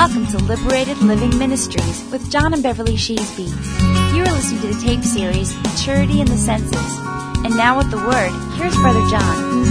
Welcome to Liberated Living Ministries with John and Beverly Sheasby. You are listening to the tape series, Maturity in the Senses. And now with the Word, here's Brother John.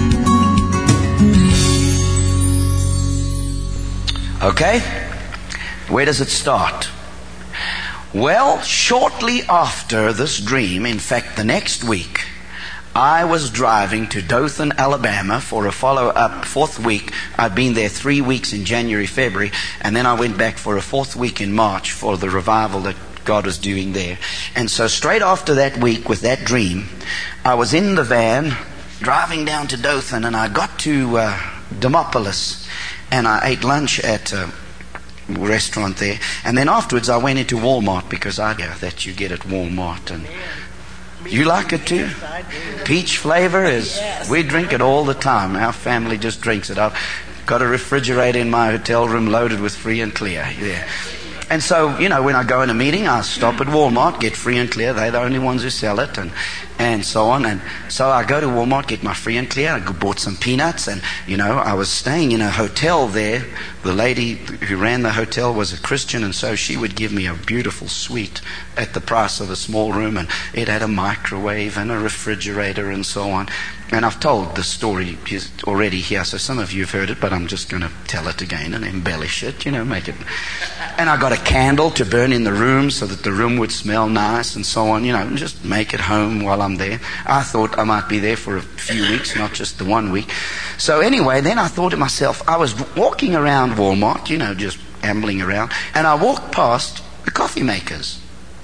Okay, where does it start? Well, shortly after this dream, in fact the next week, I was driving to Dothan, Alabama for a follow-up fourth week. I'd been there 3 weeks in January, February, and then I went back for a fourth week in March for the revival that God was doing there. And so straight after that week with that dream, I was in the van driving down to Dothan, and I got to Demopolis, and I ate lunch at a restaurant there. And then afterwards I went into Walmart, because I know that you get at Walmart. And you like it too? Peach flavor is, we drink it all the time. Our family just drinks it. I've got a refrigerator in my hotel room loaded with Free and Clear. Yeah. And so, you know, when I go in a meeting, I stop at Walmart, get Free and Clear. They're the only ones who sell it, and so on. And so I go to Walmart, get my Free and Clear. I bought some peanuts, and, you know, I was staying in a hotel there. The lady who ran the hotel was a Christian, and so she would give me a beautiful suite at the price of a small room, and it had a microwave and a refrigerator and so on. And I've told the story already here, so some of you have heard it, but I'm just going to tell it again and embellish it, you know, make it. And I got a candle to burn in the room so that the room would smell nice and so on, you know, and just make it home while I'm there. I thought I might be there for a few weeks, not just the 1 week. So anyway, then I thought to myself, I was walking around Walmart, you know, just ambling around, and I walked past the coffee makers.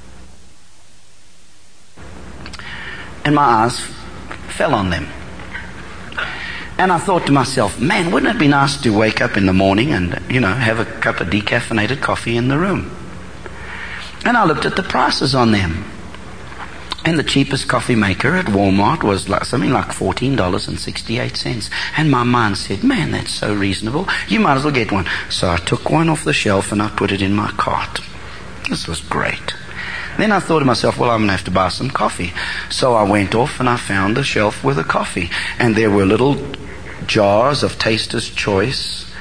And my eyes fell on them. And I thought to myself, man, wouldn't it be nice to wake up in the morning and, you know, have a cup of decaffeinated coffee in the room? And I looked at the prices on them. And the cheapest coffee maker at Walmart was something like $14.68. And my mind said, man, that's so reasonable. You might as well get one. So I took one off the shelf and I put it in my cart. This was great. Then I thought to myself, well, I'm going to have to buy some coffee. So I went off and I found a shelf with a coffee. And there were little jars of Taster's Choice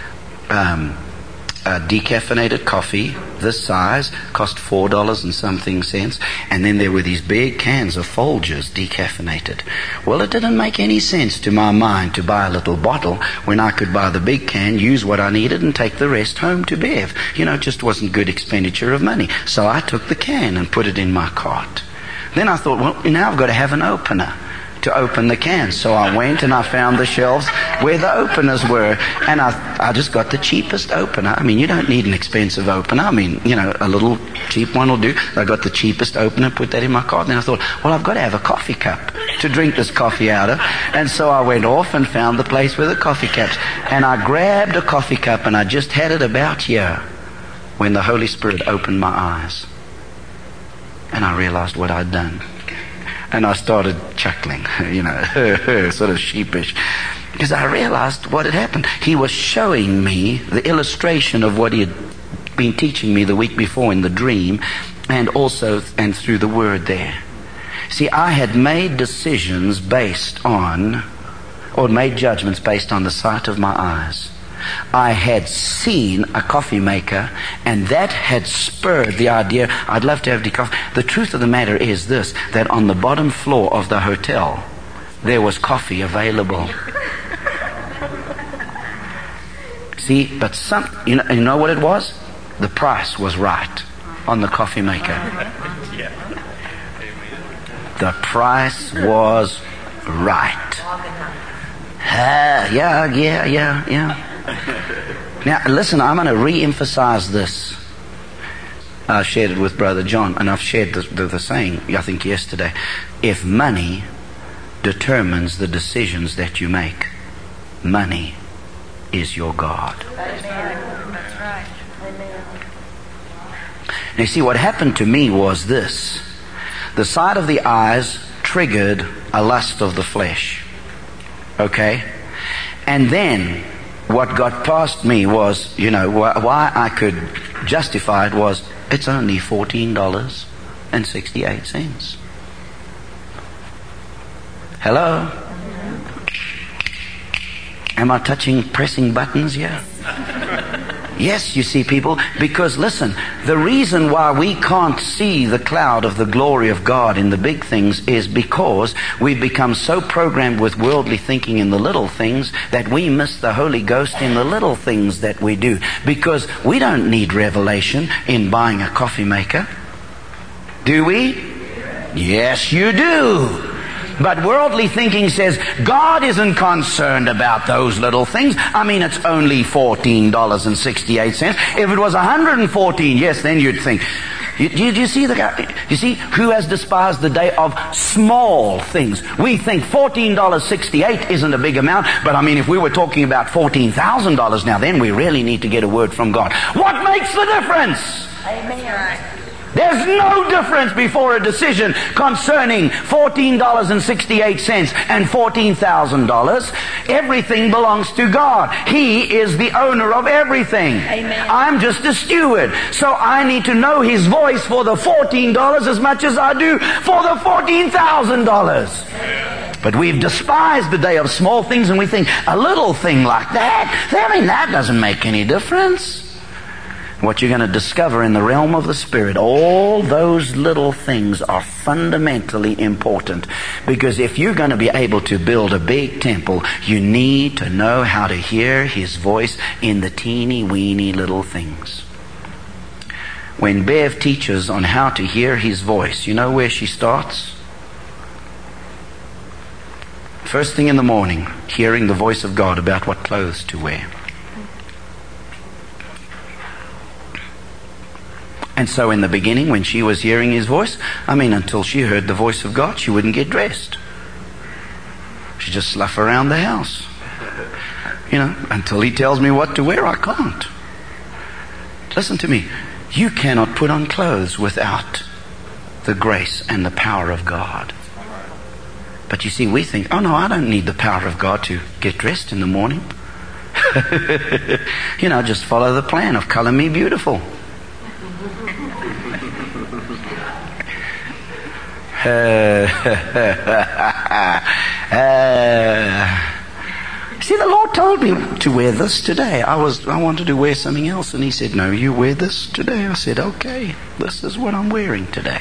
decaffeinated coffee, this size, cost $4 and something cents. And then there were these big cans of Folgers decaffeinated. Well, it didn't make any sense to my mind to buy a little bottle when I could buy the big can, use what I needed, and take the rest home to Bev. You know, it just wasn't good expenditure of money. So I took the can and put it in my cart. Then I thought, well, now I've got to have an opener to open the cans. So I went and I found the shelves where the openers were, and I just got the cheapest opener. I mean, you don't need an expensive opener. I mean, you know, a little cheap one will do. I got the cheapest opener, put that in my cart, and then I thought, well, I've got to have a coffee cup to drink this coffee out of. And so I went off and found the place with the coffee cups, and I grabbed a coffee cup, and I just had it about here when the Holy Spirit opened my eyes, and I realized what I'd done. And I started chuckling, you know, sort of sheepish, because I realized what had happened. He was showing me the illustration of what he had been teaching me the week before in the dream, and also and through the Word there. See, I had made decisions based on, or made judgments based on the sight of my eyes. I had seen a coffee maker, and that had spurred the idea, I'd love to have coffee. The truth of the matter is this, that on the bottom floor of the hotel, there was coffee available. See, but you know what it was? The price was right on the coffee maker. The price was right. Yeah. Now, listen, I'm going to re-emphasize this. I shared it with Brother John, and I've shared the saying, I think, yesterday. If money determines the decisions that you make, money is your God. That's right. Now, you see, what happened to me was this. The sight of the eyes triggered a lust of the flesh. Okay? And then what got past me was, you know, why I could justify it was, it's only $14.68. Hello? Am I pressing buttons here? Yes, you see, people, because listen, the reason why we can't see the cloud of the glory of God in the big things is because we've become so programmed with worldly thinking in the little things that we miss the Holy Ghost in the little things that we do. Because we don't need revelation in buying a coffee maker. Do we? Yes, you do. But worldly thinking says, God isn't concerned about those little things. I mean, it's only $14.68. If it was $114, yes, then you'd think. You see the guy? You see who has despised the day of small things? We think $14.68 isn't a big amount, but I mean, if we were talking about $14,000 now, then we really need to get a word from God. What makes the difference? Amen. There's no difference before a decision concerning $14.68 and $14,000. Everything belongs to God. He is the owner of everything. Amen. I'm just a steward. So I need to know His voice for the $14 as much as I do for the $14,000. But we've despised the day of small things, and we think a little thing like that, I mean, that doesn't make any difference. What you're going to discover in the realm of the Spirit, all those little things are fundamentally important. Because if you're going to be able to build a big temple, you need to know how to hear His voice in the teeny weeny little things. When Bev teaches on how to hear His voice, you know where she starts? First thing in the morning, hearing the voice of God about what clothes to wear. And so in the beginning, when she was hearing His voice, I mean, until she heard the voice of God, she wouldn't get dressed. She'd just slough around the house. You know, until He tells me what to wear, I can't. Listen to me. You cannot put on clothes without the grace and the power of God. But you see, we think, oh no, I don't need the power of God to get dressed in the morning. You know, just follow the plan of color me beautiful. See, the Lord told me to wear this today. I wanted to wear something else, and He said, no, you wear this today. I said, okay, this is what I'm wearing today.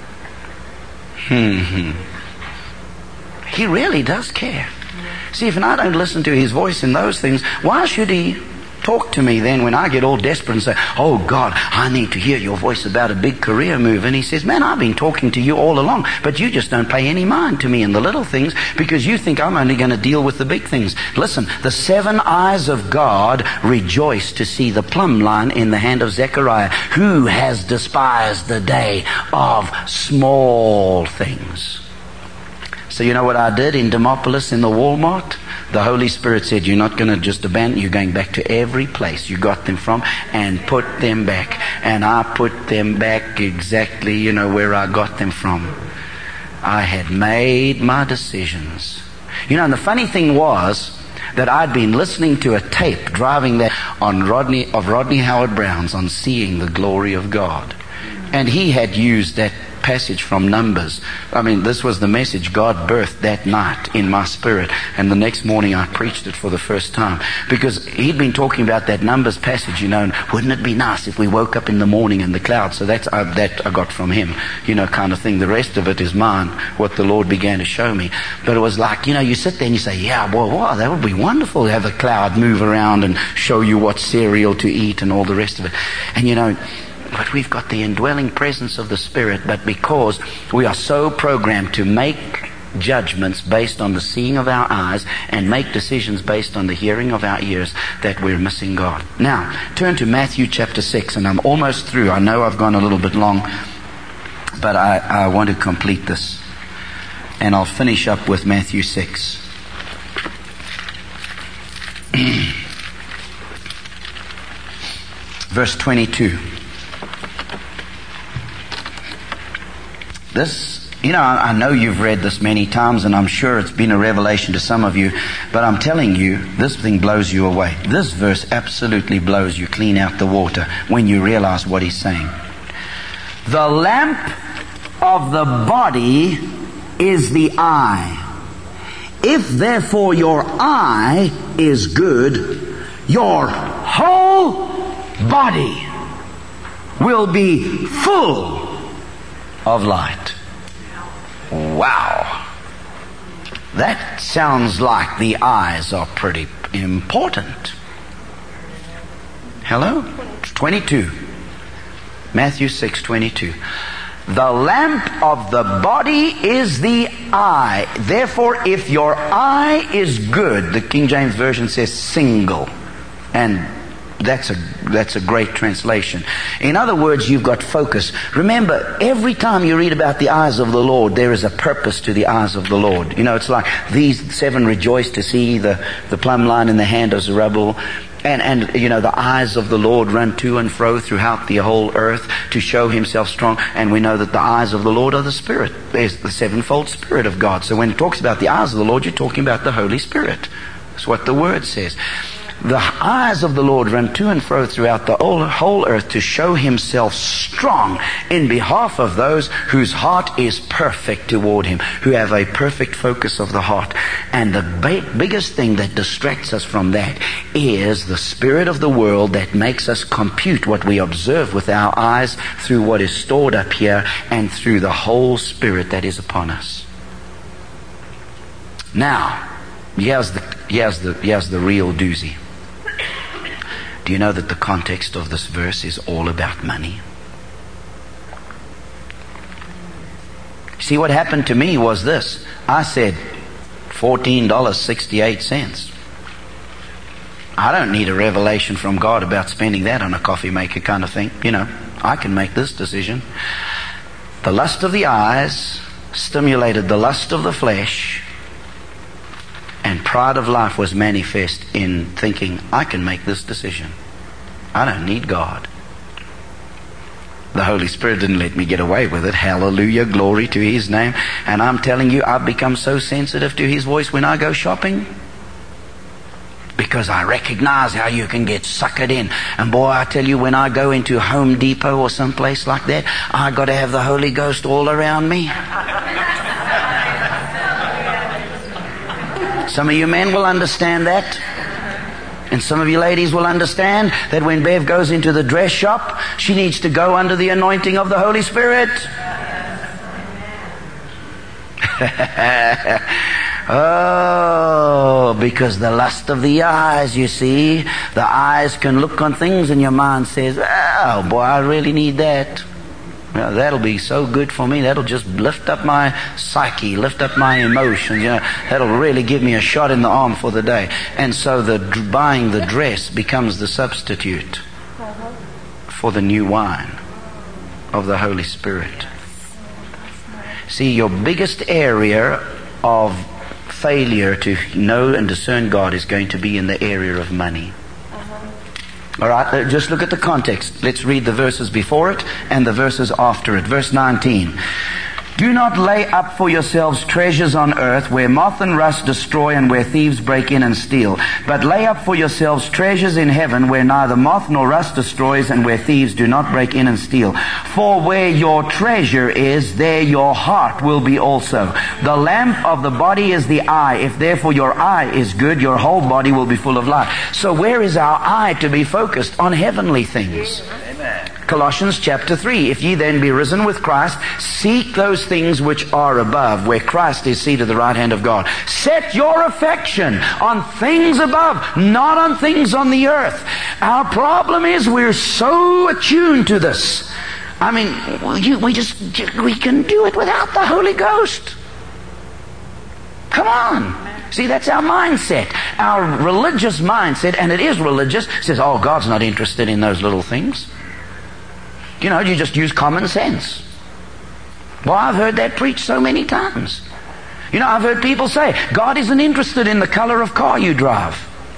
He really does care. See, if I don't listen to His voice in those things, why should He talk to me then when I get all desperate and say, oh God, I need to hear your voice about a big career move? And He says, man, I've been talking to you all along, but you just don't pay any mind to me in the little things because you think I'm only going to deal with the big things. Listen, the 7 eyes of God rejoice to see the plumb line in the hand of Zechariah. Who has despised the day of small things? So you know what I did in Demopolis in the Walmart? The Holy Spirit said, you're not going to just abandon, you're going back to every place you got them from and put them back. And I put them back exactly, you know, where I got them from. I had made my decisions. You know, and the funny thing was that I'd been listening to a tape driving there on Rodney Howard Brown's on Seeing the Glory of God. And he had used that passage from Numbers. I mean, this was the message God birthed that night in my spirit, and the next morning I preached it for the first time, because he'd been talking about that Numbers passage, you know, and wouldn't it be nice if we woke up in the morning in the clouds? So that I got from him, you know, kind of thing. The rest of it is mine, what the Lord began to show me. But it was like, you know, you sit there and you say, yeah, well, wow, that would be wonderful to have a cloud move around and show you what cereal to eat and all the rest of it. And you know, but we've got the indwelling presence of the Spirit, but because we are so programmed to make judgments based on the seeing of our eyes and make decisions based on the hearing of our ears, that we're missing God. Now, turn to Matthew chapter 6, and I'm almost through. I know I've gone a little bit long, but I want to complete this. And I'll finish up with Matthew 6. Verse 22. This, you know, I know you've read this many times, and I'm sure it's been a revelation to some of you, but I'm telling you, this thing blows you away. This verse absolutely blows you clean out the water when you realize what he's saying. The lamp of the body is the eye. If therefore your eye is good, your whole body will be full of light. Wow. That sounds like the eyes are pretty important. Hello? 22. Matthew 6:22. The lamp of the body is the eye. Therefore, if your eye is good, the King James Version says single. And that's a great translation. In other words, you've got focus. Remember, every time you read about the eyes of the Lord, there is a purpose to the eyes of the Lord. You know, it's like these seven rejoice to see the plumb line in the hand of Zerubbabel. And you know, the eyes of the Lord run to and fro throughout the whole earth to show Himself strong. And we know that the eyes of the Lord are the Spirit. There's the sevenfold Spirit of God. So when it talks about the eyes of the Lord, you're talking about the Holy Spirit. That's what the Word says. The eyes of the Lord run to and fro throughout the whole earth to show Himself strong in behalf of those whose heart is perfect toward Him, who have a perfect focus of the heart. And the biggest thing that distracts us from that is the spirit of the world that makes us compute what we observe with our eyes through what is stored up here and through the whole Spirit that is upon us. Now, here's the real doozy. Do you know that the context of this verse is all about money? See, what happened to me was this. I said $14.68. I don't need a revelation from God about spending that on a coffee maker kind of thing. You know, I can make this decision. The lust of the eyes stimulated the lust of the flesh, and pride of life was manifest in thinking, I can make this decision. I don't need God. The Holy Spirit didn't let me get away with it. Hallelujah, glory to His name. And I'm telling you, I've become so sensitive to His voice when I go shopping, because I recognize how you can get suckered in. And boy, I tell you, when I go into Home Depot or someplace like that, I got to have the Holy Ghost all around me. Some of you men will understand that. And some of you ladies will understand that when Bev goes into the dress shop, she needs to go under the anointing of the Holy Spirit. Oh, because the lust of the eyes, you see, the eyes can look on things and your mind says, oh boy, I really need that. Well, that'll be so good for me. That'll just lift up my psyche, lift up my emotions. You know, that'll really give me a shot in the arm for the day. And so buying the dress becomes the substitute for the new wine of the Holy Spirit. See, your biggest area of failure to know and discern God is going to be in the area of money. All right, just look at the context. Let's read the verses before it and the verses after it. Verse 19. Do not lay up for yourselves treasures on earth where moth and rust destroy and where thieves break in and steal. But lay up for yourselves treasures in heaven where neither moth nor rust destroys and where thieves do not break in and steal. For where your treasure is, there your heart will be also. The lamp of the body is the eye. If therefore your eye is good, your whole body will be full of light. So where is our eye to be focused? On heavenly things. Amen. Colossians chapter 3. If ye then be risen with Christ, seek those things which are above, where Christ is seated at the right hand of God. Set your affection on things above, not on things on the earth. Our problem is we're so attuned to this. I mean, we can do it without the Holy Ghost. Come on. See, that's our mindset. Our religious mindset, and it is religious, says, oh, God's not interested in those little things. You know, you just use common sense. Well, I've heard that preached so many times. You know, I've heard people say, God isn't interested in the color of car you drive.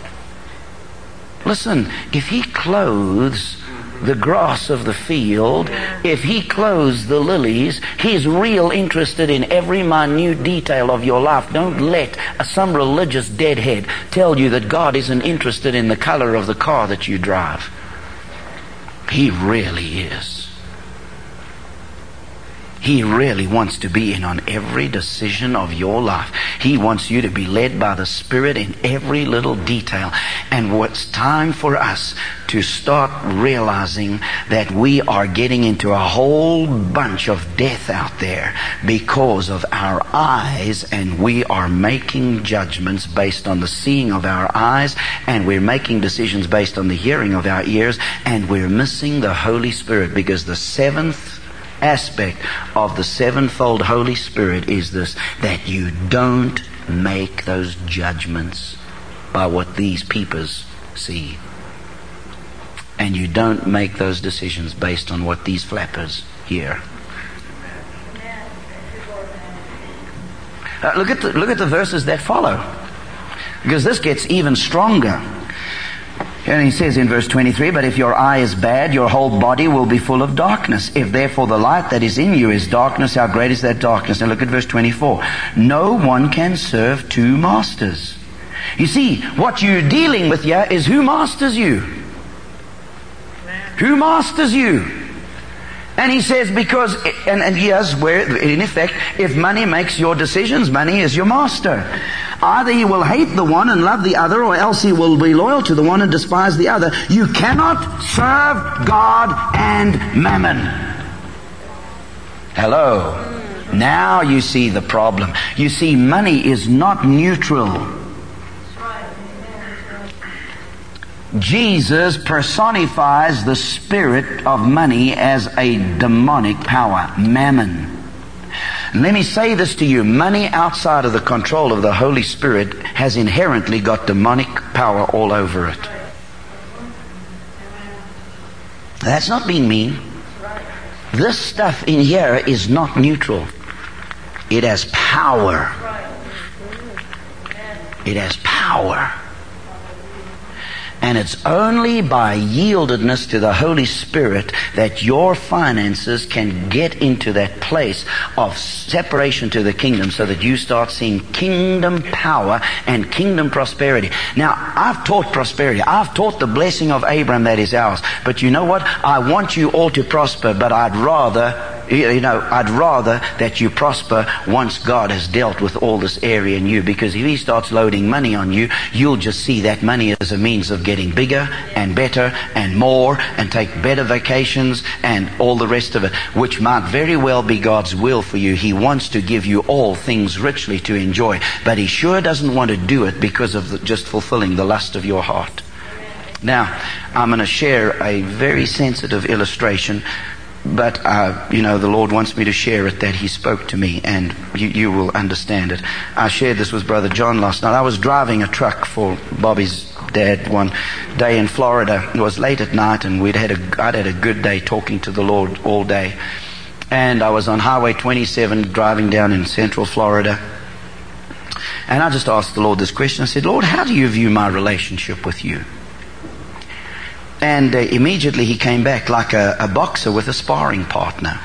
Listen, if He clothes the grass of the field, if He clothes the lilies, He's real interested in every minute detail of your life. Don't let some religious deadhead tell you that God isn't interested in the color of the car that you drive. He really is. He really wants to be in on every decision of your life. He wants you to be led by the Spirit in every little detail. And what's time for us to start realizing that we are getting into a whole bunch of death out there because of our eyes, and we are making judgments based on the seeing of our eyes, and we're making decisions based on the hearing of our ears, and we're missing the Holy Spirit, because the seventh aspect of the sevenfold Holy Spirit is this, that you don't make those judgments by what these peepers see. And you don't make those decisions based on what these flappers hear. Look at the verses that follow, because this gets even stronger. And he says in verse 23, but if your eye is bad, your whole body will be full of darkness. If therefore the light that is in you is darkness, how great is that darkness? Now look at verse 24. No one can serve two masters. You see, what you're dealing with here is who masters you. Who masters you? And he says because, and here's where, in effect, if money makes your decisions, money is your master. Either he will hate the one and love the other, or else he will be loyal to the one and despise the other. You cannot serve God and mammon. Hello. Now you see the problem. You see, money is not neutral. Jesus personifies the spirit of money as a demonic power, mammon. Let me say this to you. Money outside of the control of the Holy Spirit has inherently got demonic power all over it. That's not being mean. This stuff in here is not neutral. It has power. It has power. And it's only by yieldedness to the Holy Spirit that your finances can get into that place of separation to the kingdom, so that you start seeing kingdom power and kingdom prosperity. Now, I've taught prosperity. I've taught the blessing of Abraham that is ours. But you know what? I want you all to prosper, but I'd rather that you prosper once God has dealt with all this area in you. Because if He starts loading money on you, you'll just see that money as a means of getting bigger and better and more, and take better vacations and all the rest of it, which might very well be God's will for you. He wants to give you all things richly to enjoy, but He sure doesn't want to do it because of just fulfilling the lust of your heart. Now, I'm going to share a very sensitive illustration, but the Lord wants me to share it, that He spoke to me, and you will understand it. I shared this with Brother John last night. I was driving a truck for Bobby's dad one day in Florida. It was late at night, and I'd had a good day talking to the Lord all day. And I was on Highway 27 driving down in central Florida. And I just asked the Lord this question. I said, Lord, how do you view my relationship with you? And immediately He came back like a boxer with a sparring partner.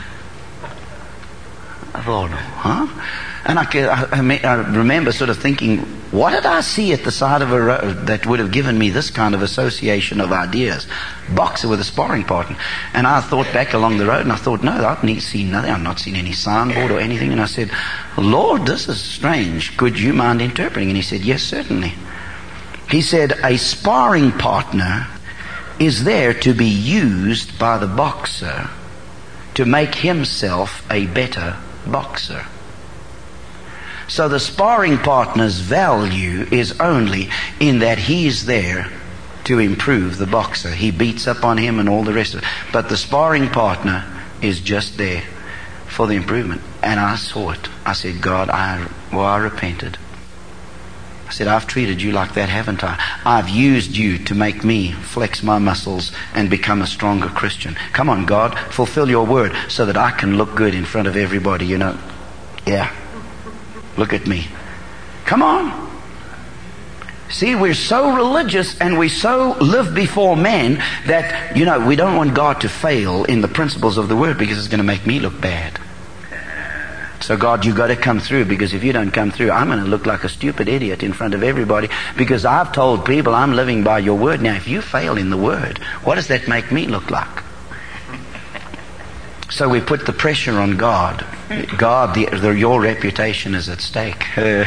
I thought, huh? And I remember sort of thinking, what did I see at the side of a road that would have given me this kind of association of ideas? Boxer with a sparring partner. And I thought back along the road, and I thought, no, I've seen nothing. I've not seen any signboard or anything. And I said, Lord, this is strange. Could you mind interpreting? And He said, yes, certainly. He said, a sparring partner is there to be used by the boxer to make himself a better boxer. So the sparring partner's value is only in that he's there to improve the boxer. He beats up on him and all the rest of it. But the sparring partner is just there for the improvement. And I saw it. I said, God, I repented. I said, I've treated you like that, haven't I? I've used you to make me flex my muscles and become a stronger Christian. Come on, God, fulfill your word so that I can look good in front of everybody, Yeah. Look at me. Come on. See, we're so religious and we so live before men that, we don't want God to fail in the principles of the word, because it's going to make me look bad. So God, you got to come through, because if you don't come through, I'm going to look like a stupid idiot in front of everybody, because I've told people I'm living by your word. Now, if you fail in the word, what does that make me look like? So we put the pressure on God. God, your reputation is at stake.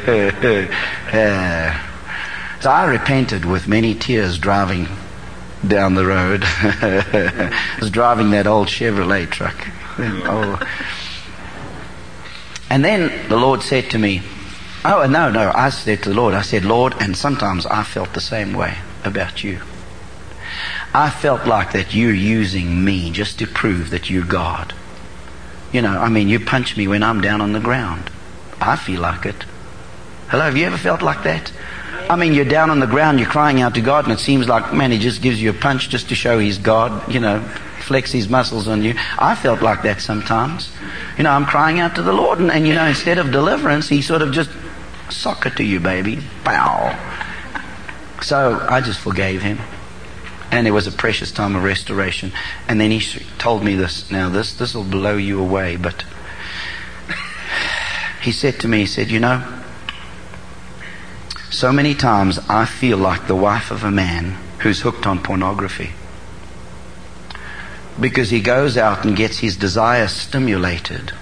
So I repented with many tears driving down the road. I was driving that old Chevrolet truck. And then the Lord said to me, I said to the Lord, I said, Lord, and sometimes I felt the same way about you. I felt like that you're using me just to prove that you're God. You punch me when I'm down on the ground. I feel like it. Hello, have you ever felt like that? You're down on the ground, you're crying out to God, and it seems like, man, He just gives you a punch just to show He's God, flex His muscles on you. I felt like that sometimes. I'm crying out to the Lord, and instead of deliverance, He sort of just, sock it to you, baby. Pow. So I just forgave him. And it was a precious time of restoration. And then he told me this. Now this will blow you away, but he said to me, so many times I feel like the wife of a man who's hooked on pornography. Because he goes out and gets his desire stimulated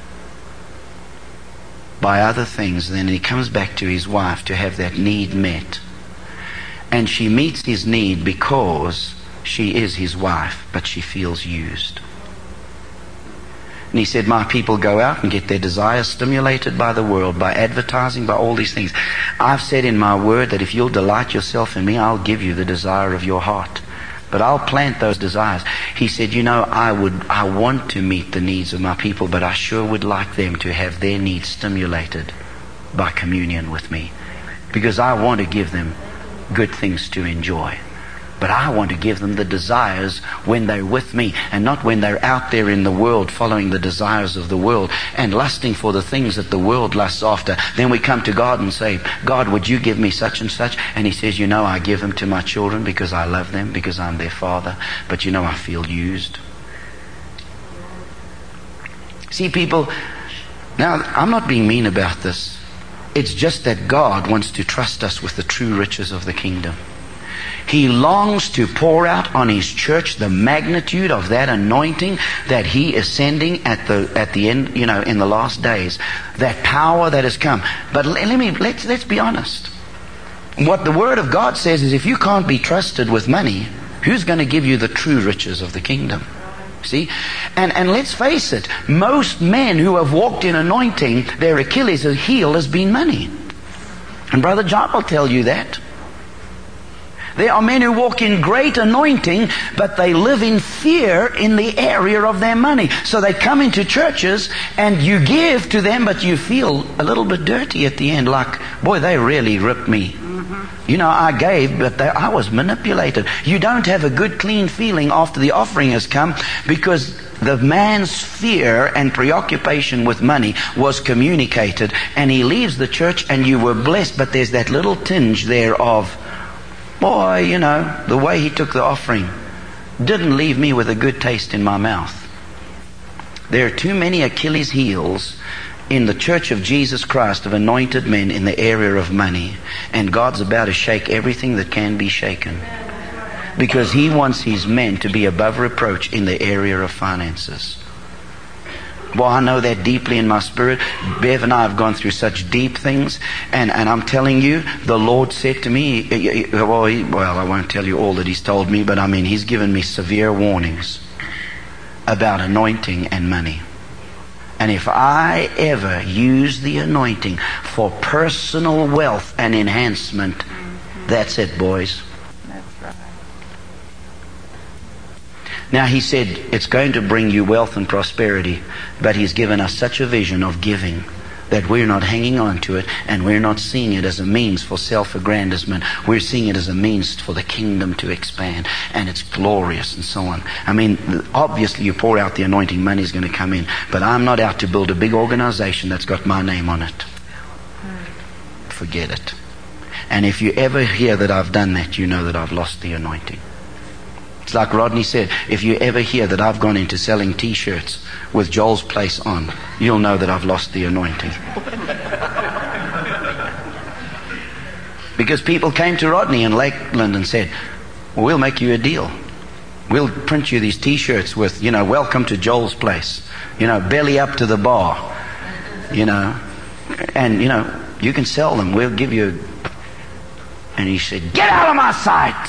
by other things, and then he comes back to his wife to have that need met. And she meets his need because she is his wife, but she feels used. And he said, my people go out and get their desires stimulated by the world, by advertising, by all these things. I've said in my word that if you'll delight yourself in me, I'll give you the desire of your heart. But I'll plant those desires. He said, I want to meet the needs of my people, but I sure would like them to have their needs stimulated by communion with me. Because I want to give them good things to enjoy. But I want to give them the desires when they're with me, and not when they're out there in the world following the desires of the world and lusting for the things that the world lusts after. Then we come to God and say, God, would you give me such and such? And He says, I give them to my children because I love them, because I'm their father. But I feel used. See, people, now I'm not being mean about this. It's just that God wants to trust us with the true riches of the kingdom. He longs to pour out on His church the magnitude of that anointing that He is sending at the end, in the last days. That power that has come. But let's be honest. What the Word of God says is, if you can't be trusted with money, who's going to give you the true riches of the kingdom? See? And let's face it, most men who have walked in anointing, their Achilles heel has been money. And Brother John will tell you that. There are men who walk in great anointing, but they live in fear in the area of their money. So they come into churches and you give to them, but you feel a little bit dirty at the end. Like, boy, they really ripped me. I gave, but I was manipulated. You don't have a good, clean feeling after the offering has come, because the man's fear and preoccupation with money was communicated, and he leaves the church and you were blessed, but there's that little tinge there of, boy, the way he took the offering didn't leave me with a good taste in my mouth. There are too many Achilles heels in the church of Jesus Christ, of anointed men, in the area of money. And God's about to shake everything that can be shaken. Because He wants His men to be above reproach in the area of finances. Well, I know that deeply in my spirit. Bev and I have gone through such deep things. And I'm telling you, the Lord said to me, well, I won't tell you all that He's told me, but He's given me severe warnings about anointing and money. And if I ever use the anointing for personal wealth and enhancement, that's it, boys. That's right. Now He said it's going to bring you wealth and prosperity, but He's given us such a vision of giving that we're not hanging on to it, and we're not seeing it as a means for self-aggrandizement. We're seeing it as a means for the kingdom to expand, and it's glorious and so on. Obviously you pour out the anointing, money's going to come in, but I'm not out to build a big organization that's got my name on it. Forget it. And if you ever hear that I've done that, you know that I've lost the anointing. It's like Rodney said, if you ever hear that I've gone into selling T-shirts with Joel's Place on, you'll know that I've lost the anointing. Because people came to Rodney in Lakeland and said, well, we'll make you a deal. We'll print you these T-shirts with, welcome to Joel's place. Belly up to the bar. And, you can sell them. We'll give you. And he said, get out of my sight.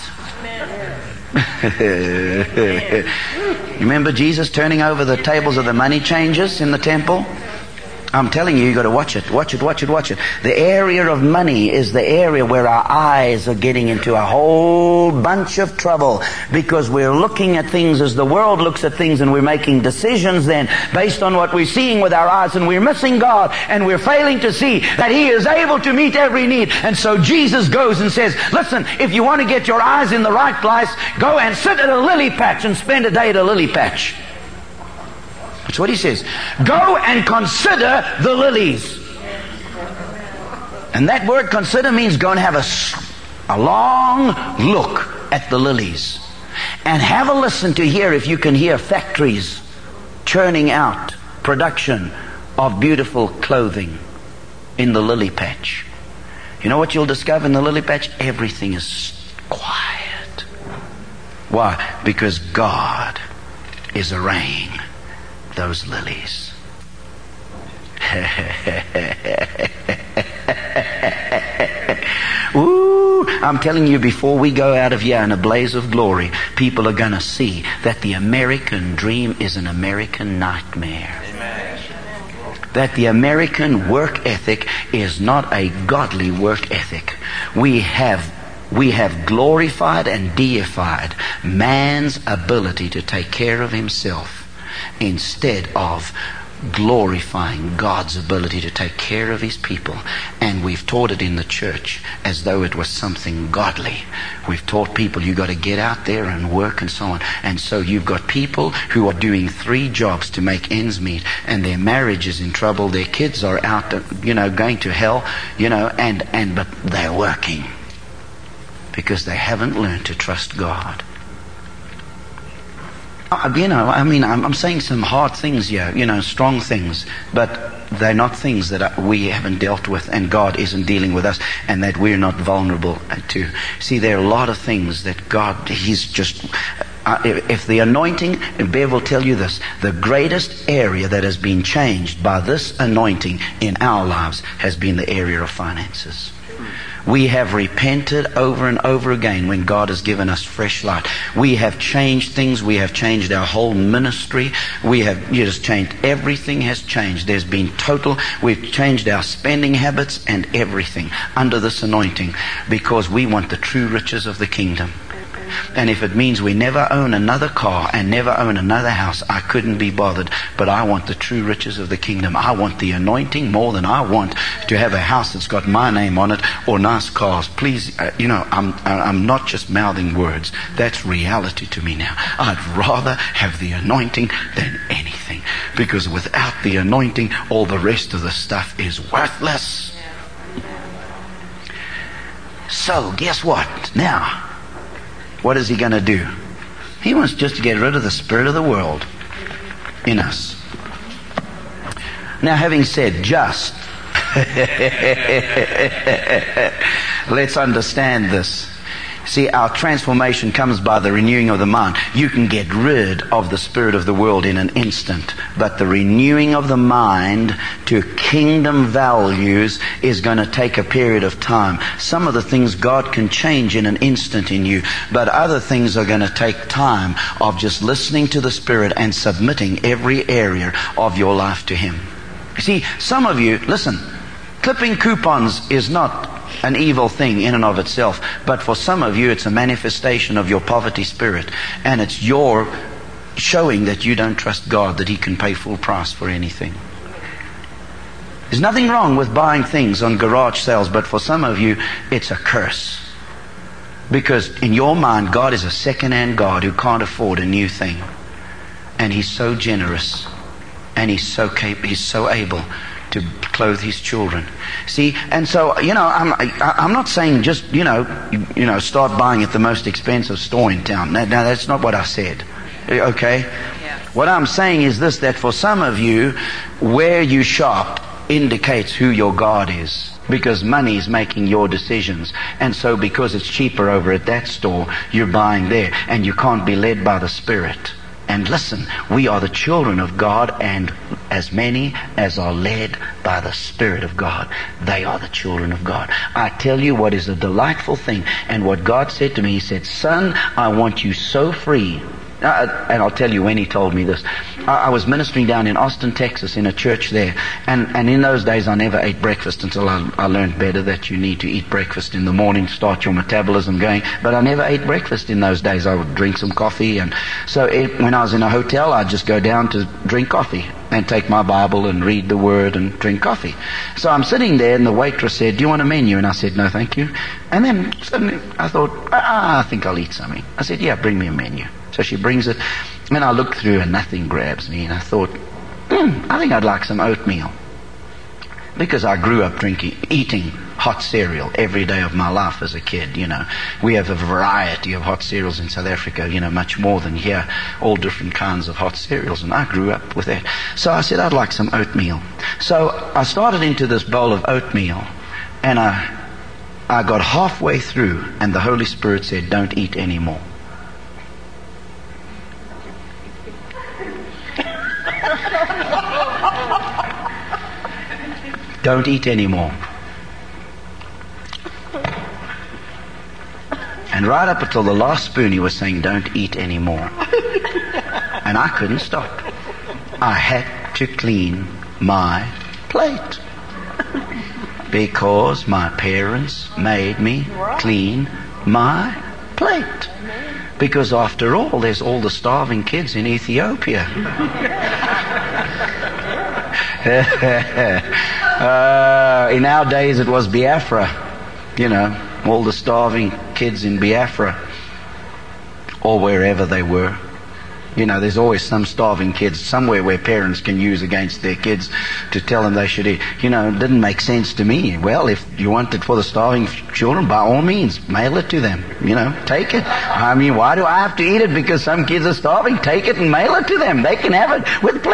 Remember Jesus turning over the tables of the money changers in the temple? I'm telling you, got to watch it. Watch it. The area of money is the area where our eyes are getting into a whole bunch of trouble, because we're looking at things as the world looks at things, and we're making decisions then based on what we're seeing with our eyes, and we're missing God, and we're failing to see that He is able to meet every need. And so Jesus goes and says, listen, if you want to get your eyes in the right place, go and sit at a lily patch and spend a day at a lily patch. That's what He says. Go and consider the lilies. And that word consider means go and have a long look at the lilies. And have a listen to hear if you can hear factories churning out production of beautiful clothing in the lily patch. You know what you'll discover in the lily patch? Everything is quiet. Why? Because God is arraying those lilies. Ooh, I'm telling you, before we go out of here in a blaze of glory, people are going to see that the American dream is an American nightmare. Amen. That the American work ethic is not a godly work ethic. We have glorified and deified man's ability to take care of himself, instead of glorifying God's ability to take care of His people. And we've taught it in the church as though it was something godly. We've taught people you got to get out there and work and so on. And so you've got people who are doing 3 jobs to make ends meet, and their marriage is in trouble, their kids are out, going to hell, but they're working because they haven't learned to trust God. I'm saying some hard things here, strong things, but they're not things that we haven't dealt with, and God isn't dealing with us, and that we're not vulnerable to. See, there are a lot of things that God, He's just... if the anointing, and Bev will tell you this, the greatest area that has been changed by this anointing in our lives has been the area of finances. We have repented over and over again when God has given us fresh light. We have changed things. We have changed our whole ministry. We have just changed. Everything has changed. There's been we've changed our spending habits and everything under this anointing, because we want the true riches of the kingdom. And if it means we never own another car and never own another house, I couldn't be bothered. But I want the true riches of the kingdom. I want the anointing more than I want to have a house that's got my name on it or nice cars. Please, I'm not just mouthing words. That's reality to me now. I'd rather have the anointing than anything, because without the anointing, all the rest of the stuff is worthless. So guess what? Now, what is He going to do? He wants just to get rid of the spirit of the world in us. Now, having said just, let's understand this. See, our transformation comes by the renewing of the mind. You can get rid of the spirit of the world in an instant, but the renewing of the mind to kingdom values is going to take a period of time. Some of the things God can change in an instant in you, but other things are going to take time of just listening to the Spirit and submitting every area of your life to Him. See, some of you, listen, clipping coupons is not an evil thing in and of itself, but for some of you it's a manifestation of your poverty spirit, and it's your showing that you don't trust God, that He can pay full price for anything. There's nothing wrong with buying things on garage sales, but for some of you it's a curse, because in your mind God is a second-hand God who can't afford a new thing, and He's so generous, and He's so able to clothe His children. See, and so, I'm not saying just, start buying at the most expensive store in town. Now that's not what I said. Okay? Yeah. What I'm saying is this, that for some of you, where you shop indicates who your God is. Because money is making your decisions. And so because it's cheaper over at that store, you're buying there. And you can't be led by the Spirit. And listen, we are the children of God, and as many as are led by the Spirit of God, they are the children of God. I tell you what is a delightful thing. And what God said to me, He said, son, I want you so free. And I'll tell you when He told me this. I was ministering down in Austin, Texas, in a church there. And in those days I never ate breakfast until I learned better that you need to eat breakfast in the morning, start your metabolism going. But I never ate breakfast in those days. I would drink some coffee. And so when I was in a hotel, I'd just go down to drink coffee and take my Bible and read the Word and drink coffee. So I'm sitting there and the waitress said, do you want a menu? And I said, no, thank you. And then suddenly I thought, I think I'll eat something. I said, yeah, bring me a menu. So she brings it, and I look through and nothing grabs me, and I thought, I think I'd like some oatmeal. Because I grew up eating hot cereal every day of my life as a kid, you know. We have a variety of hot cereals in South Africa, you know, much more than here, all different kinds of hot cereals, and I grew up with that. So I said, I'd like some oatmeal. So I started into this bowl of oatmeal, and I got halfway through, and the Holy Spirit said, don't eat anymore. Don't eat anymore. And right up until the last spoon He was saying, don't eat anymore. And I couldn't stop. I had to clean my plate. Because my parents made me clean my plate. Because after all, there's all the starving kids in Ethiopia. In our days it was Biafra, you know, all the starving kids in Biafra, or wherever they were. You know, there's always some starving kids somewhere where parents can use against their kids to tell them they should eat. You know, it didn't make sense to me. Well, if you want it for the starving children, by all means, mail it to them. You know, take it. I mean, why do I have to eat it because some kids are starving? Take it and mail it to them. They can have it with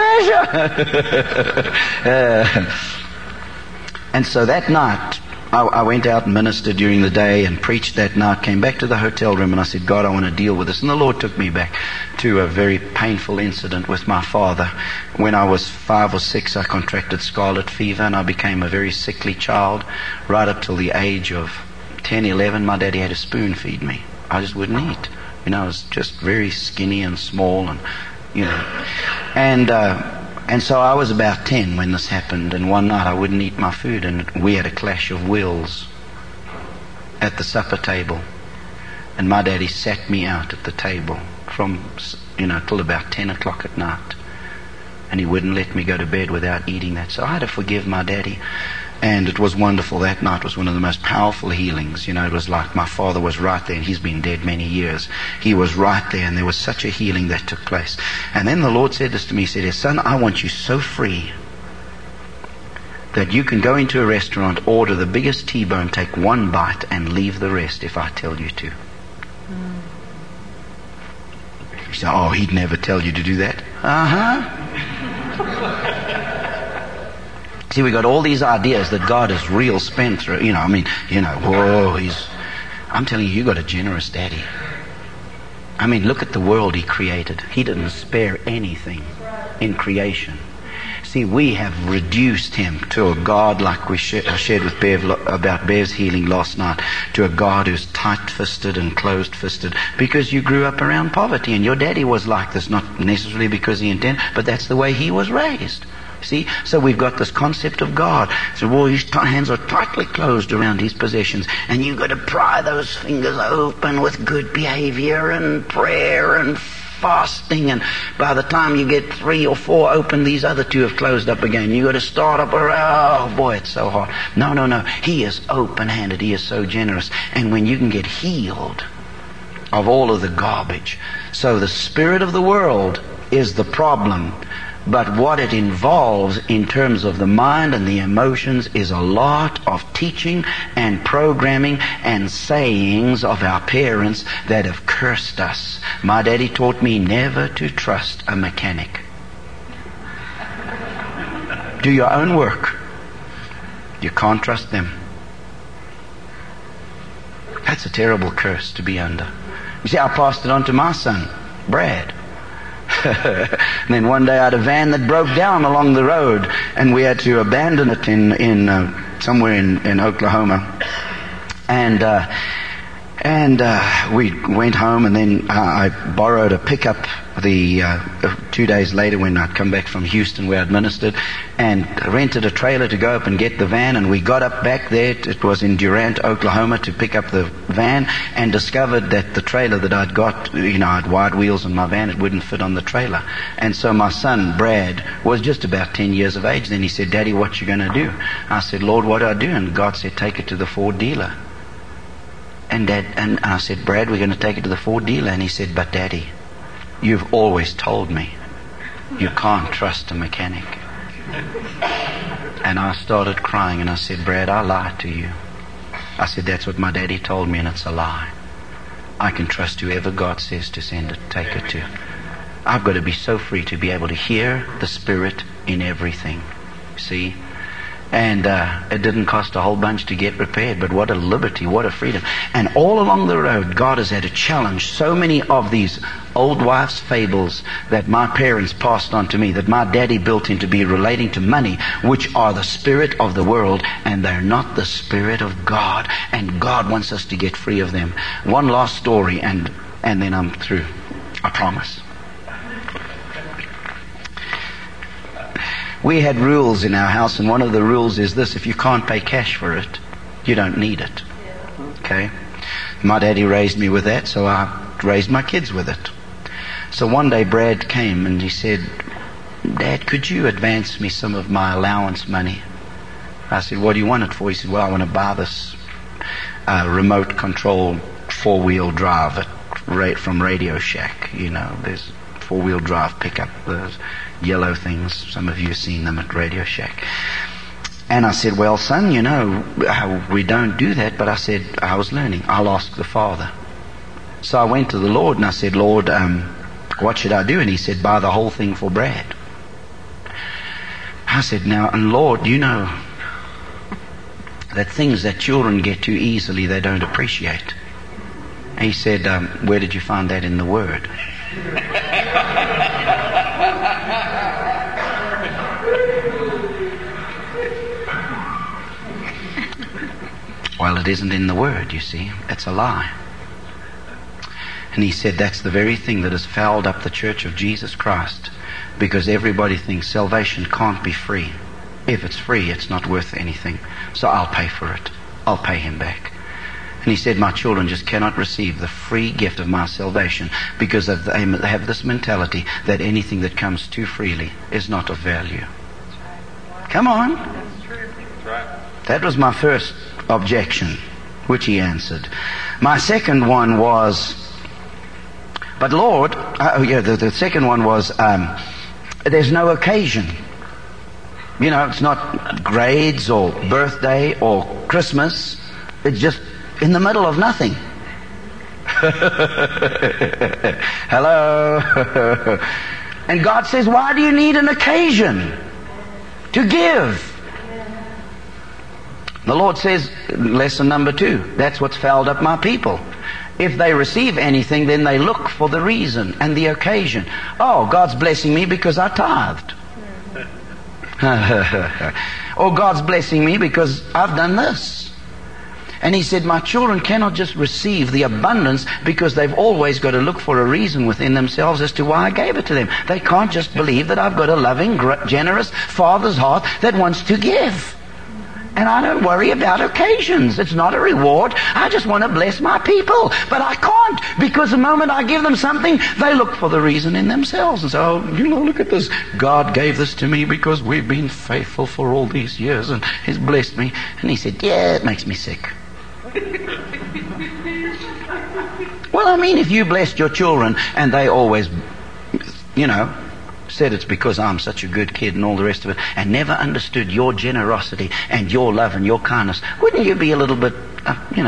pleasure. And so that night, I went out and ministered during the day and preached that night, came back to the hotel room, and I said, God, I want to deal with this. And the Lord took me back to a very painful incident with my father. When I was 5 or 6, I contracted scarlet fever, and I became a very sickly child. Right up till the age of 10, 11, my daddy had to spoon feed me. I just wouldn't eat. You know, I was just very skinny and small, and, you know. And so I was about 10 when this happened, and one night I wouldn't eat my food, and we had a clash of wills at the supper table. And my daddy sat me out at the table from, you know, till about 10 o'clock at night. And he wouldn't let me go to bed without eating that. So I had to forgive my daddy. And it was wonderful. That night was one of the most powerful healings. You know, it was like my father was right there, and he's been dead many years. He was right there, and there was such a healing that took place. And then the Lord said this to me. He said, son, I want you so free that you can go into a restaurant, order the biggest T-bone, take one bite, and leave the rest if I tell you to. He said, oh, he'd never tell you to do that. See, we got all these ideas that God is real spendthrift. You know, I mean, you know, whoa, I'm telling you, you got a generous daddy. I mean, look at the world He created. He didn't spare anything in creation. See, we have reduced Him to a God like I shared with Bev about Bev's healing last night, to a God who's tight-fisted and closed-fisted, because you grew up around poverty, and your daddy was like this, not necessarily because he intended, but that's the way he was raised. See, so we've got this concept of God. So, well, His hands are tightly closed around His possessions, and you've got to pry those fingers open with good behavior and prayer and fasting, and by the time you get 3 or 4 open, these other 2 have closed up again. You've got to start up. Oh boy, it's so hard. No. He is open-handed. He is so generous. And when you can get healed of all of the garbage. So the spirit of the world is the problem. But what it involves in terms of the mind and the emotions is a lot of teaching and programming and sayings of our parents that have cursed us. My daddy taught me never to trust a mechanic. Do your own work. You can't trust them. That's a terrible curse to be under. You see, I passed it on to my son, Brad. And then one day I had a van that broke down along the road, and we had to abandon it in somewhere in Oklahoma. And we went home, and then I borrowed a pickup 2 days later when I'd come back from Houston where I'd ministered, and rented a trailer to go up and get the van. And we got up back there, it was in Durant, Oklahoma, to pick up the van, and discovered that the trailer that I'd got, I had wide wheels on my van, it wouldn't fit on the trailer. And so my son, Brad, was just about 10 years of age. Then he said, "Daddy, what you going to do?" I said, "Lord, what do I do?" And God said, "Take it to the Ford dealer." And I said, "Brad, we're going to take it to the Ford dealer." And he said, "But Daddy, you've always told me you can't trust a mechanic." And I started crying, and I said, "Brad, I lied to you." I said, "That's what my daddy told me, and it's a lie. I can trust whoever God says to send it, take it to. I've got to be so free to be able to hear the Spirit in everything." See? And it didn't cost a whole bunch to get repaired, but what a liberty, what a freedom. And all along the road, God has had to challenge so many of these old wives' fables that my parents passed on to me, that my daddy built into be relating to money, which are the spirit of the world, and they're not the Spirit of God. And God wants us to get free of them. One last story, and then I'm through. I promise. We had rules in our house, and one of the rules is this: if you can't pay cash for it, you don't need it. Okay? My daddy raised me with that, so I raised my kids with it. So one day Brad came and he said, "Dad, could you advance me some of my allowance money?" I said, "What do you want it for?" He said, "Well, I want to buy this remote control 4-wheel drive from Radio Shack. There's 4-wheel drive pickup, those yellow things. Some of you have seen them at Radio Shack." And I said, "Well, son, we don't do that." But I said, I was learning. I'll ask the Father. So I went to the Lord and I said, "Lord, what should I do?" And he said, "Buy the whole thing for Brad." I said, "Now, and Lord, you know that things that children get too easily, they don't appreciate." And he said, "Where did you find that in the Word?" Well, it isn't in the Word, you see. It's a lie. And he said, that's the very thing that has fouled up the Church of Jesus Christ, because everybody thinks salvation can't be free. If it's free, it's not worth anything. So I'll pay for it. I'll pay him back. And he said, my children just cannot receive the free gift of my salvation because they have this mentality that anything that comes too freely is not of value. Come on. That was my first objection, which he answered. My second one was, but Lord, the second one was, there's no occasion. It's not grades or birthday or Christmas. It's just in the middle of nothing. Hello. And God says, why do you need an occasion to give? The Lord says, lesson number 2, that's what's fouled up my people. If they receive anything, then they look for the reason and the occasion. Oh, God's blessing me because I tithed. Or God's blessing me because I've done this. And he said, my children cannot just receive the abundance because they've always got to look for a reason within themselves as to why I gave it to them. They can't just believe that I've got a loving, generous Father's heart that wants to give. And I don't worry about occasions. It's not a reward. I just want to bless my people. But I can't, because the moment I give them something, they look for the reason in themselves. And so, look at this. God gave this to me because we've been faithful for all these years and He's blessed me. And he said, yeah, it makes me sick. Well, if you blessed your children and they always, said it's because I'm such a good kid and all the rest of it, and never understood your generosity and your love and your kindness, wouldn't you be a little bit, you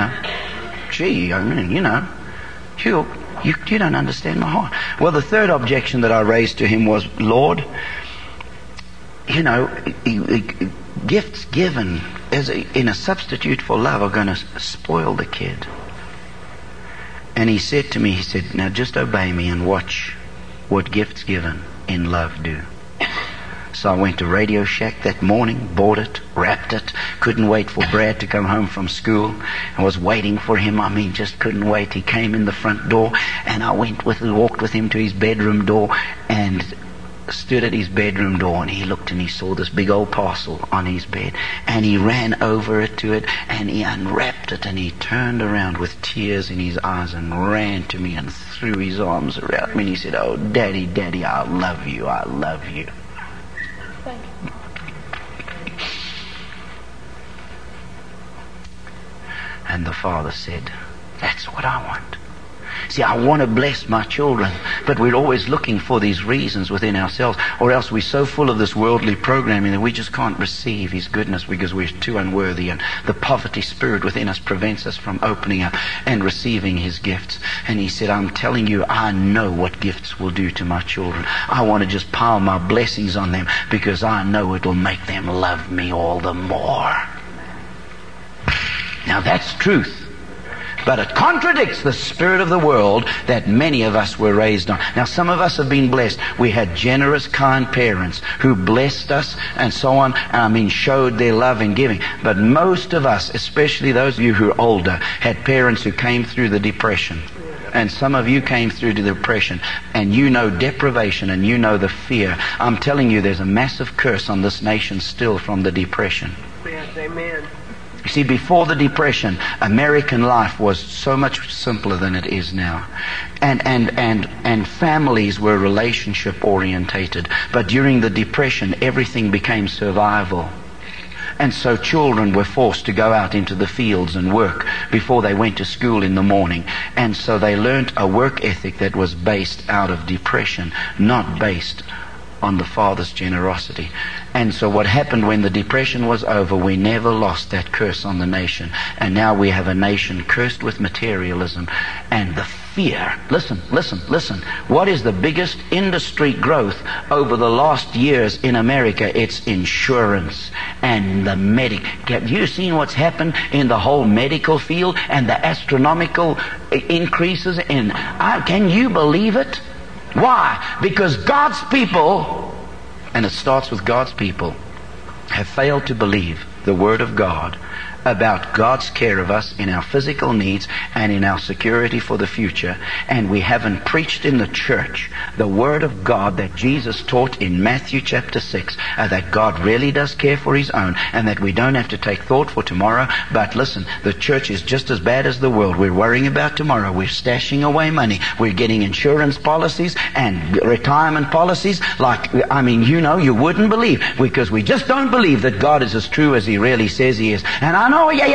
don't understand my heart. Well, the third objection that I raised to him was, Lord, gifts given in a substitute for love are going to spoil the kid. And he said to me, he said, now just obey me and watch what gifts given in love do. So I went to Radio Shack that morning, bought it, wrapped it, couldn't wait for Brad to come home from school. I was waiting for him. Just couldn't wait. He came in the front door, and I walked with him to his bedroom door and stood at his bedroom door, and he looked and he saw this big old parcel on his bed, and he ran over to it and he unwrapped it, and he turned around with tears in his eyes and ran to me and threw his arms around me, and he said, "Oh, Daddy, Daddy, I love you, I love you." Thank you. And the father said, "That's what I want." See, I want to bless my children, but we're always looking for these reasons within ourselves, or else we're so full of this worldly programming that we just can't receive His goodness because we're too unworthy, and the poverty spirit within us prevents us from opening up and receiving His gifts. And he said, "I'm telling you, I know what gifts will do to my children. I want to just pile my blessings on them because I know it will make them love me all the more." Now that's truth. But it contradicts the spirit of the world that many of us were raised on. Now, some of us have been blessed. We had generous, kind parents who blessed us and so on. Showed their love in giving. But most of us, especially those of you who are older, had parents who came through the Depression. And some of you came through the Depression, and you know deprivation, and you know the fear. I'm telling you, there's a massive curse on this nation still from the Depression. Yes, amen. You see, before the Depression, American life was so much simpler than it is now. And families were relationship orientated. But during the Depression, everything became survival. And so children were forced to go out into the fields and work before they went to school in the morning. And so they learnt a work ethic that was based out of depression, not based on the Father's generosity. And so what happened when the Depression was over, we never lost that curse on the nation. And now we have a nation cursed with materialism and the fear. Listen. What is the biggest industry growth over the last years in America? It's insurance and the Have you seen what's happened in the whole medical field and the astronomical increases in... Can you believe it? Why? Because God's people, and it starts with God's people, have failed to believe the Word of God about God's care of us in our physical needs and in our security for the future. And we haven't preached in the church the Word of God that Jesus taught in Matthew chapter 6, that God really does care for His own and that we don't have to take thought for tomorrow. But listen, the church is just as bad as the world. We're worrying about tomorrow. We're stashing away money. We're getting insurance policies and retirement policies you wouldn't believe, because we just don't believe that God is as true as He really says He is. And I know, and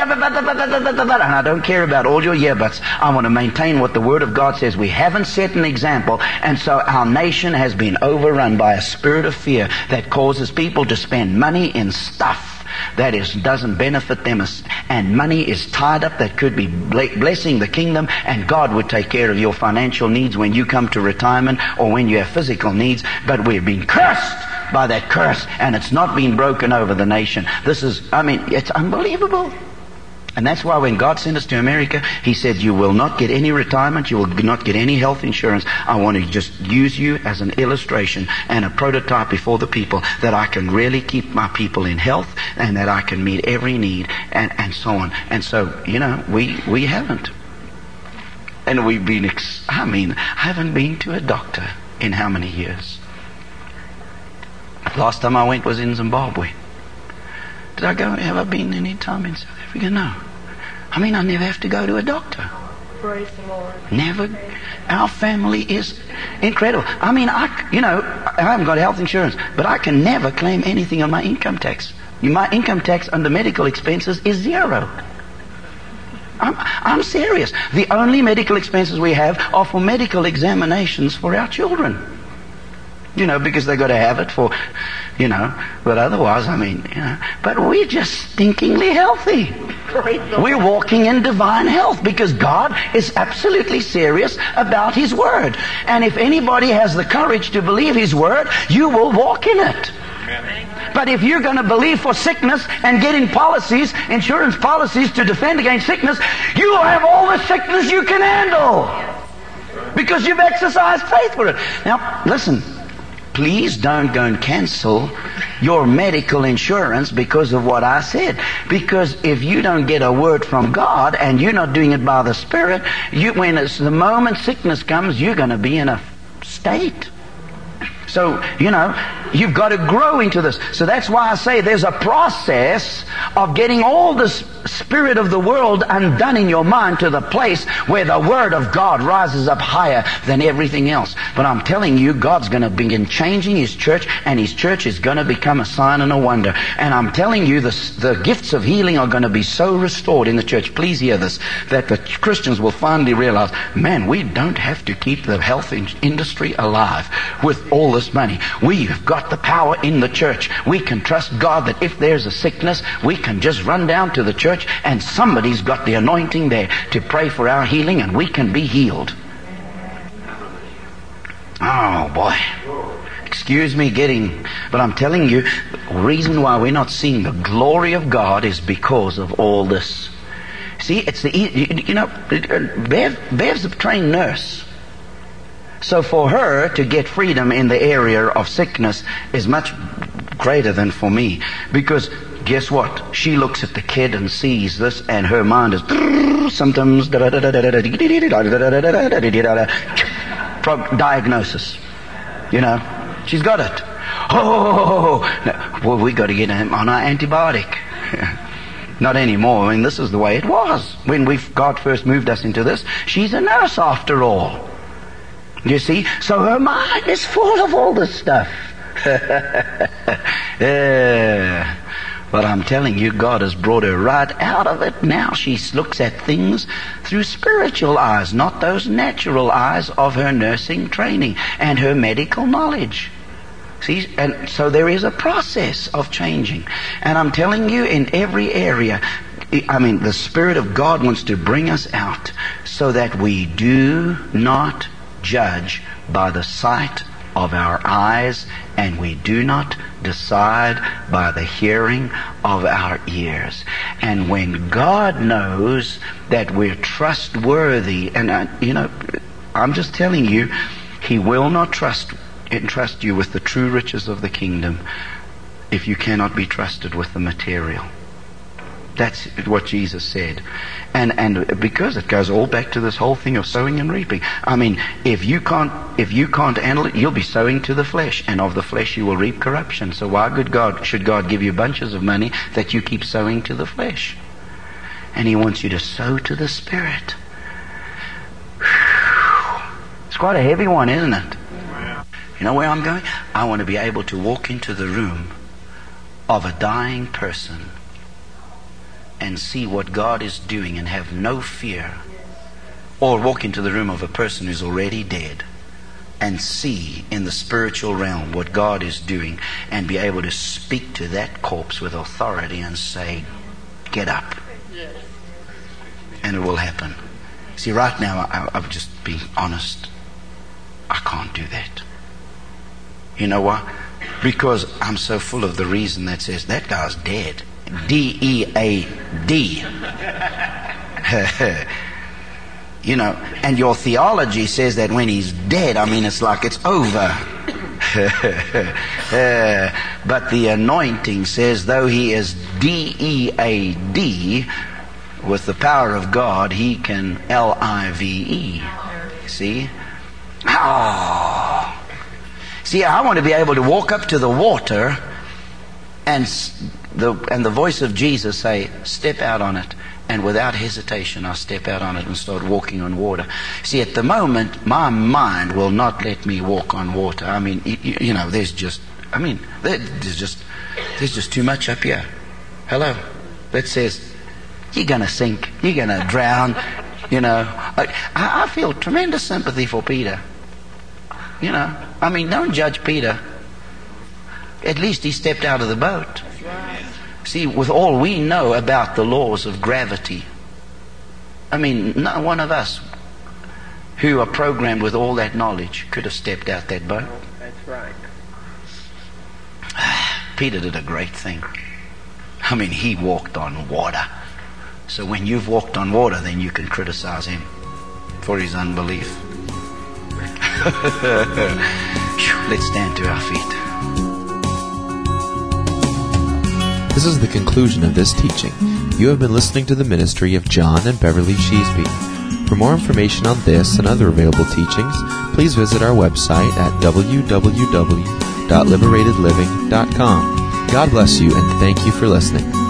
I don't care about all your buts. I want to maintain what the Word of God says. We haven't set an example, and so our nation has been overrun by a spirit of fear that causes people to spend money in stuff that doesn't benefit them, and money is tied up that could be blessing the kingdom, and God would take care of your financial needs when you come to retirement or when you have physical needs. But we've been cursed by that curse, and it's not been broken over the nation. It's unbelievable. And that's why when God sent us to America, He said, you will not get any retirement, you will not get any health insurance. I want to just use you as an illustration and a prototype before the people that I can really keep my people in health and that I can meet every need and so on. And so, we haven't. And we've been, I haven't been to a doctor in how many years? Last time I went was in Zimbabwe. Did I go? Have I been any time in South Africa? No. I never have to go to a doctor. Praise the Lord. Never. Our family is incredible. I haven't got health insurance, but I can never claim anything on my income tax. My income tax under medical expenses is zero. I'm serious. The only medical expenses we have are for medical examinations for our children. Because they've got to have it for, but otherwise, but we're just stinkingly healthy. We're walking in divine health because God is absolutely serious about His Word. And if anybody has the courage to believe His Word, you will walk in it. But if you're going to believe for sickness and getting policies, insurance policies to defend against sickness, you will have all the sickness you can handle. Because you've exercised faith for it. Now, listen. Please don't go and cancel your medical insurance because of what I said. Because if you don't get a word from God and you're not doing it by the Spirit, when it's the moment sickness comes, you're going to be in a state. So, you've got to grow into this. So that's why I say there's a process of getting all the spirit of the world undone in your mind to the place where the Word of God rises up higher than everything else. But I'm telling you, God's going to begin changing His church, and His church is going to become a sign and a wonder. And I'm telling you, the gifts of healing are going to be so restored in the church. Please hear this, that the Christians will finally realize, man, we don't have to keep the health industry alive with all this money. We've got the power in the church. We can trust God that if there's a sickness, we can just run down to the church and somebody's got the anointing there to pray for our healing and we can be healed. Oh boy. Excuse me but I'm telling you, the reason why we're not seeing the glory of God is because of all this. See, it's Bev's a trained nurse. So for her to get freedom in the area of sickness is much greater than for me. Because guess what? She looks at the kid and sees this and her mind is symptoms, diagnosis. She's got it. Well, we got to get him on our antibiotic. Not anymore. I mean, this is the way it was. When God first moved us into this, she's a nurse after all. You see? So her mind is full of all this stuff. But I'm telling you, God has brought her right out of it. Now she looks at things through spiritual eyes, not those natural eyes of her nursing training and her medical knowledge. See? And so there is a process of changing. And I'm telling you, in every area, the Spirit of God wants to bring us out so that we do not judge by the sight of our eyes, and we do not decide by the hearing of our ears. And when God knows that we're trustworthy, and I'm just telling you, He will not entrust you with the true riches of the kingdom if you cannot be trusted with the material. That's what Jesus said. And because it goes all back to this whole thing of sowing and reaping. I mean, if you can't handle it, you'll be sowing to the flesh, and of the flesh you will reap corruption. So why should God give you bunches of money that you keep sowing to the flesh? And He wants you to sow to the Spirit. It's quite a heavy one, isn't it? You know where I'm going? I want to be able to walk into the room of a dying person and see what God is doing and have no fear. Or walk into the room of a person who's already dead and see in the spiritual realm what God is doing and be able to speak to that corpse with authority and say, get up. And it will happen. See, right now, I'm just being honest. I can't do that. You know why? Because I'm so full of the reason that says, that guy's dead. D-E-A-D. And your theology says that when he's dead, it's like it's over. But the anointing says, though he is D-E-A-D, with the power of God, he can L-I-V-E. See? Oh. See, I want to be able to walk up to the water and the voice of Jesus say, step out on it. And without hesitation, I step out on it and start walking on water. See, at the moment, my mind will not let me walk on water. There's just too much up here. Hello? That says, you're going to sink. You're going to drown. I feel tremendous sympathy for Peter. Don't judge Peter. At least he stepped out of the boat. See, with all we know about the laws of gravity, not one of us who are programmed with all that knowledge could have stepped out that boat. That's right. Peter did a great thing. I mean, he walked on water. So when you've walked on water, then you can criticize him for his unbelief. Let's stand to our feet. This is the conclusion of this teaching. You have been listening to the ministry of John and Beverly Sheasby. For more information on this and other available teachings, please visit our website at www.liberatedliving.com. God bless you, and thank you for listening.